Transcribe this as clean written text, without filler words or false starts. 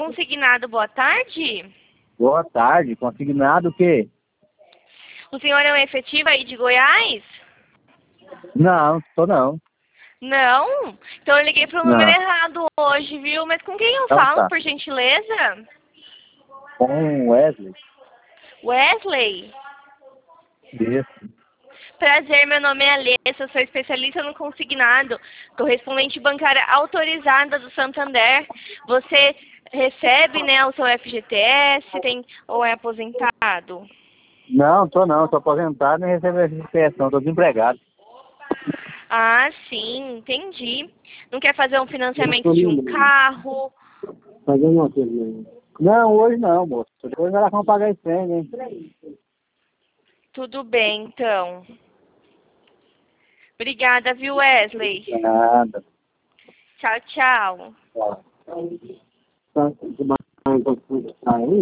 Consignado, boa tarde. Boa tarde, consignado o quê? O senhor é um efetivo aí de Goiás? Não, tô não. Não? Então eu liguei pro número Não. errado hoje, viu? Mas com quem eu Então falo, tá. por gentileza? Com Wesley. Wesley? Isso. Prazer, meu nome é Alessa, sou especialista no consignado, correspondente bancária autorizada do Santander. Você recebe, né, o seu FGTS, ou é aposentado? Não, tô não. Tô aposentado e não recebo essa inspeção. Tô desempregado. Ah, sim, entendi. Não quer fazer um Eu financiamento tô de um lembrando. carro? Fazendo uma coisa aí. Não, hoje não, moço. Depois nós vamos pagar esse trem, né? Tudo bem, então. Obrigada, viu, Wesley? Nada. Tchau, tchau. Tá. Tá. Tá.